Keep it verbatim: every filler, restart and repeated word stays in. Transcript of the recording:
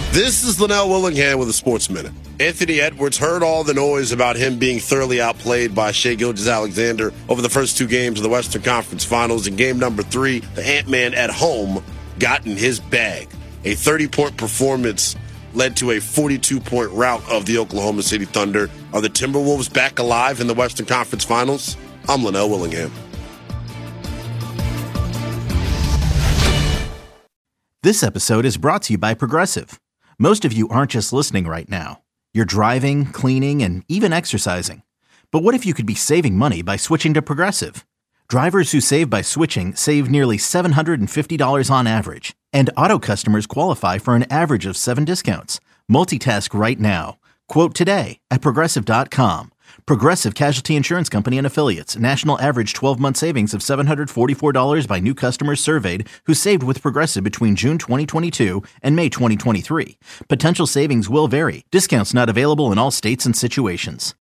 This is Linnell Willingham with a Sports Minute. Anthony Edwards heard all the noise about him being thoroughly outplayed by Shai Gilgeous-Alexander over the first two games of the Western Conference Finals. In game number three, the Ant-Man at home got in his bag. A thirty-point performance led to a forty-two point rout of the Oklahoma City Thunder. Are the Timberwolves back alive in the Western Conference Finals? I'm Linnell Willingham. This episode is brought to you by Progressive. Most of you aren't just listening right now. You're driving, cleaning, and even exercising. But what if you could be saving money by switching to Progressive? Drivers who save by switching save nearly seven hundred fifty dollars on average. And auto customers qualify for an average of seven discounts. Multitask right now. Quote today at Progressive dot com. Progressive Casualty Insurance Company and Affiliates. National average twelve-month savings of seven hundred forty-four dollars by new customers surveyed who saved with Progressive between June twenty twenty-two and May twenty twenty-three. Potential savings will vary. Discounts not available in all states and situations.